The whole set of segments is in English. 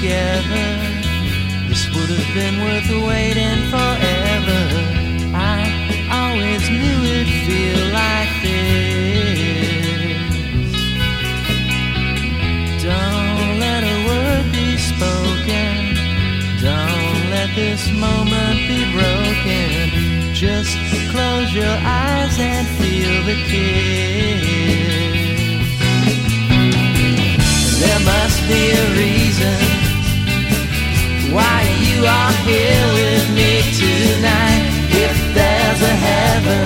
together, this would have been worth waiting forever. I always knew it'd feel like this. Don't let a word be spoken, don't let this moment be broken. Just close your eyes and feel the kiss. There must be a reason why you are here with me tonight. If there's a heaven,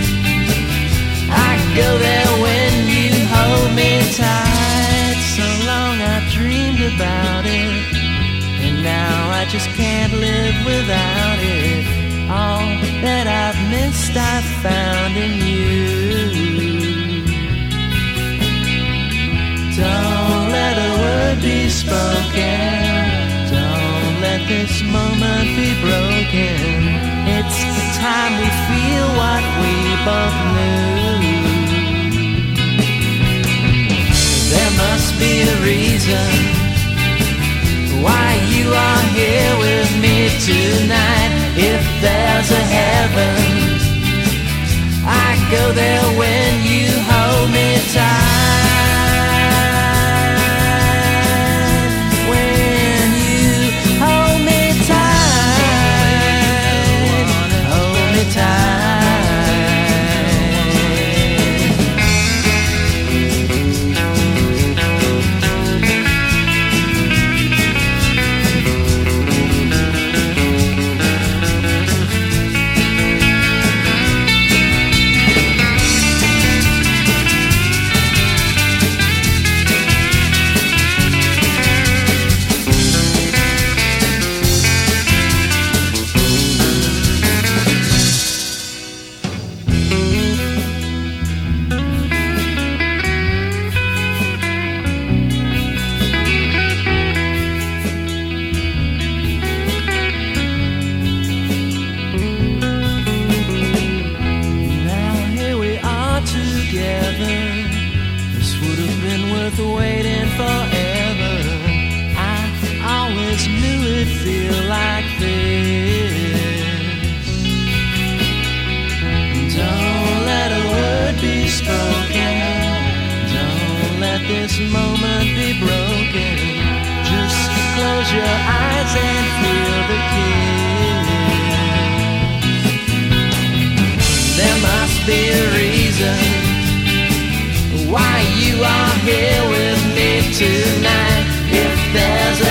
I go there when you hold me tight. So long I've dreamed about it, and now I just can't live without it. All that I've missed I've found in you. Don't let a word be spoken, don't let this moment be broken. It's time we feel what we both knew. There must be a reason why you are here with me tonight. If there's a heaven, I go there when you hold me tight. When you hold me tight, hold me tight. This would have been worth waiting forever. I always knew it'd feel like this. Don't let a word be spoken, don't let this moment be broken. Just close your eyes and feel the kiss. There must be a reason why you are here with me tonight. If there's a